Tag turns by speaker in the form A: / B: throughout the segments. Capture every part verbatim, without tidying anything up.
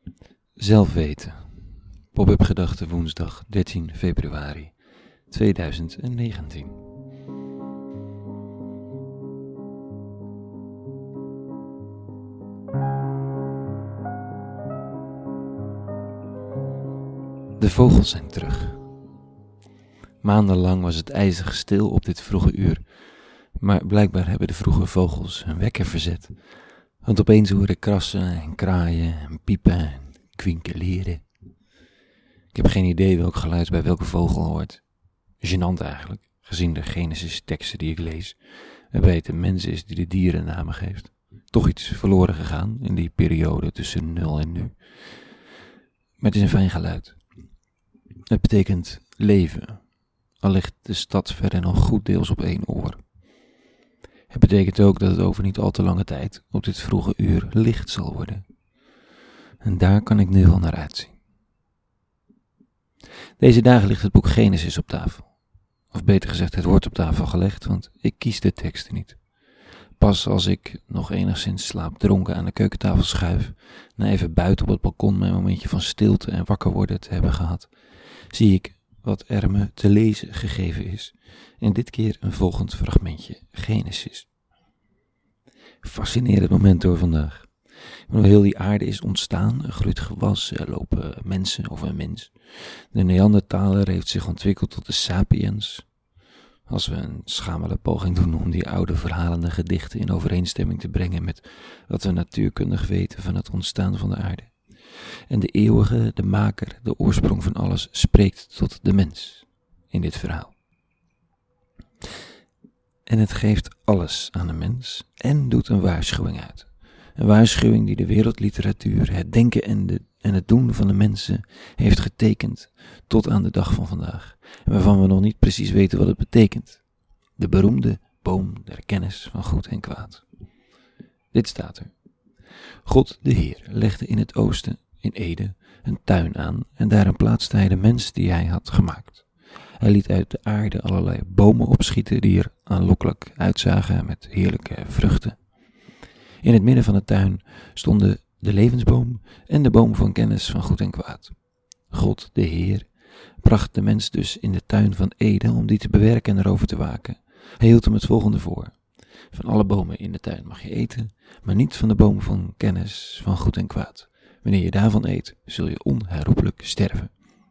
A: Zelf weten. Pop-up gedachten woensdag dertien februari tweeduizend negentien. De vogels zijn terug. Maandenlang was het ijzig stil op dit vroege uur, maar blijkbaar hebben de vroege vogels hun wekker verzet, want opeens hoor ik krassen en kraaien en piepen en kwinkeleren. Ik heb geen idee welk geluid bij welke vogel hoort. Gênant eigenlijk, gezien de Genesis-teksten die ik lees, waarbij het een mens is die de dieren namen geeft. Toch iets verloren gegaan in die periode tussen nul en nu. Maar het is een fijn geluid. Het betekent leven, al ligt de stad verder nog goed deels op één oor. Het betekent ook dat het over niet al te lange tijd op dit vroege uur licht zal worden. En daar kan ik nu wel naar uitzien. Deze dagen ligt het boek Genesis op tafel. Of beter gezegd, het wordt op tafel gelegd, want ik kies de teksten niet. Pas als ik nog enigszins slaapdronken aan de keukentafel schuif, na even buiten op het balkon mijn momentje van stilte en wakker worden te hebben gehad, zie ik wat er me te lezen gegeven is. En dit keer een volgend fragmentje, Genesis. Fascinerend moment door vandaag. Hoe heel die aarde is ontstaan, er groeit gewas, er lopen mensen of een mens. De Neandertaler heeft zich ontwikkeld tot de sapiens. Als we een schamele poging doen om die oude verhalende gedichten in overeenstemming te brengen met wat we natuurkundig weten van het ontstaan van de aarde. En de eeuwige, de maker, de oorsprong van alles spreekt tot de mens in dit verhaal. En het geeft alles aan de mens en doet een waarschuwing uit. Een waarschuwing die de wereldliteratuur, het denken en, de, en het doen van de mensen heeft getekend tot aan de dag van vandaag. En waarvan we nog niet precies weten wat het betekent. De beroemde boom der kennis van goed en kwaad. Dit staat er. God de Heer legde in het oosten, in Eden, een tuin aan en daarin plaatste hij de mens die hij had gemaakt. Hij liet uit de aarde allerlei bomen opschieten die er aanlokkelijk uitzagen met heerlijke vruchten. In het midden van de tuin stonden de levensboom en de boom van kennis van goed en kwaad. God, de Heer, bracht de mens dus in de tuin van Eden om die te bewerken en erover te waken. Hij hield hem het volgende voor. Van alle bomen in de tuin mag je eten, maar niet van de boom van kennis van goed en kwaad. Wanneer je daarvan eet, zul je onherroepelijk sterven.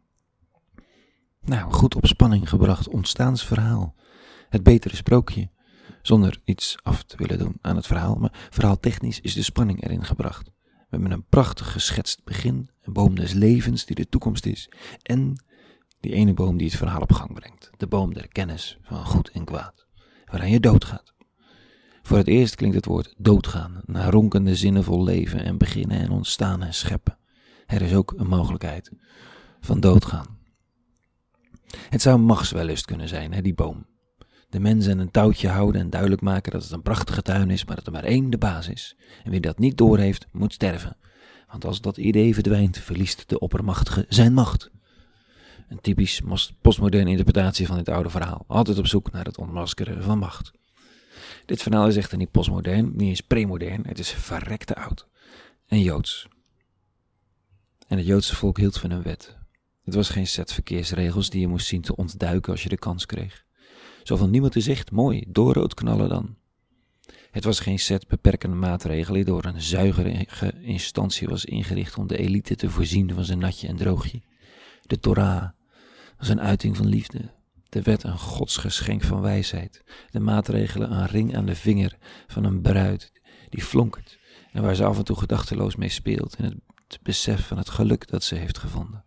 A: Nou, goed op spanning gebracht ontstaansverhaal. Het betere sprookje. Zonder iets af te willen doen aan het verhaal, maar verhaaltechnisch is de spanning erin gebracht. We hebben een prachtig geschetst begin, een boom des levens die de toekomst is, en die ene boom die het verhaal op gang brengt, de boom der kennis van goed en kwaad, waaraan je doodgaat. Voor het eerst klinkt het woord doodgaan, na ronkende zinnen vol leven en beginnen en ontstaan en scheppen. Er is ook een mogelijkheid van doodgaan. Het zou een machtswellust kunnen zijn, hè, die boom. De mens aan een touwtje houden en duidelijk maken dat het een prachtige tuin is, maar dat er maar één de baas is. En wie dat niet doorheeft, moet sterven. Want als dat idee verdwijnt, verliest de oppermachtige zijn macht. Een typisch postmoderne interpretatie van dit oude verhaal. Altijd op zoek naar het ontmaskeren van macht. Dit verhaal is echter niet postmodern, niet eens premodern. Het is verrekte oud. En Joods. En het Joodse volk hield van een wet. Het was geen set verkeersregels die je moest zien te ontduiken als je de kans kreeg. Zo van niemand die zegt, mooi, doorrood knallen dan. Het was geen set beperkende maatregelen die door een zuigerige instantie was ingericht om de elite te voorzien van zijn natje en droogje. De Torah was een uiting van liefde. De wet een godsgeschenk van wijsheid. De maatregelen een ring aan de vinger van een bruid die flonkert en waar ze af en toe gedachteloos mee speelt in het besef van het geluk dat ze heeft gevonden.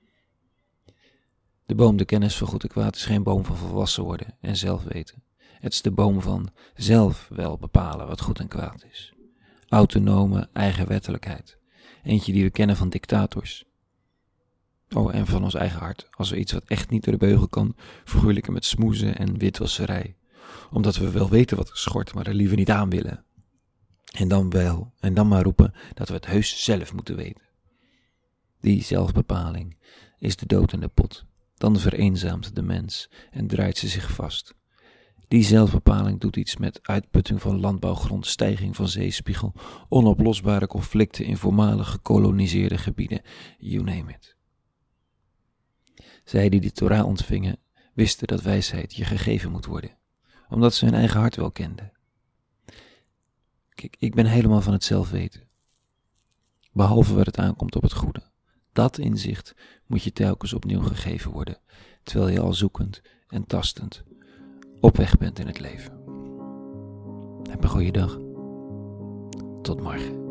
A: De boom de kennis van goed en kwaad is geen boom van volwassen worden en zelf weten. Het is de boom van zelf wel bepalen wat goed en kwaad is. Autonome eigenwettelijkheid. Eentje die we kennen van dictators. Oh, en van ons eigen hart. Als we iets wat echt niet door de beugel kan, vergoeilijken met smoezen en witwasserij. Omdat we wel weten wat er schort, maar er liever niet aan willen. En dan wel, en dan maar roepen dat we het heus zelf moeten weten. Die zelfbepaling is de dood in de pot. Dan vereenzaamt de mens en draait ze zich vast. Die zelfbepaling doet iets met uitputting van landbouwgrond, stijging van zeespiegel, onoplosbare conflicten in voormalig gekoloniseerde gebieden, you name it. Zij die de Torah ontvingen, wisten dat wijsheid je gegeven moet worden, omdat ze hun eigen hart wel kenden. Kijk, ik ben helemaal van het zelf weten, behalve waar het aankomt op het goede. Dat inzicht moet je telkens opnieuw gegeven worden, terwijl je al zoekend en tastend op weg bent in het leven. Heb een goede dag. Tot morgen.